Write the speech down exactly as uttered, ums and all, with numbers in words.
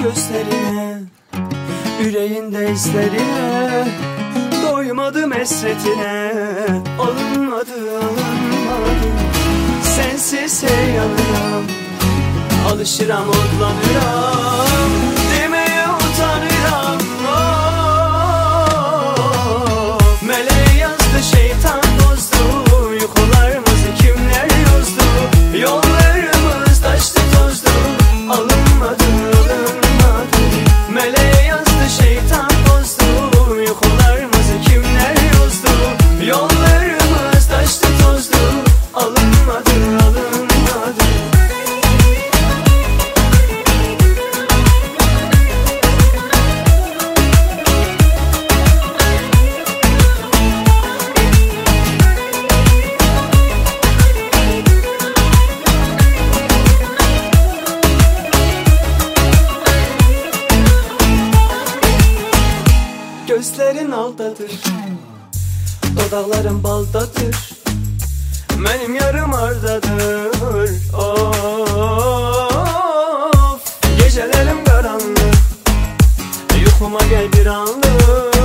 gözlerine, yüreğinde izlerine, doymadım esretine. Alınmadı, alınmadı, sensiz hey yanıram. Alışıram, otlanıram, demeye utanıram. Oh, meleği yazdı, şeytan bozdu, yukularımızı kimler yozdu, yollarımız taştı tozdu. Alınmadı, alınmadı, meleği yazdı, şeytan bozdu, yukularımızı kimler yozdu, yollarımız taştı tozdu. Alınmadı, alınmadı. Gözlerin aldadır, dodakların baldadır, benim yarım ardadır. Of, gecelerim karanlık, yuxuma gel bir anlık.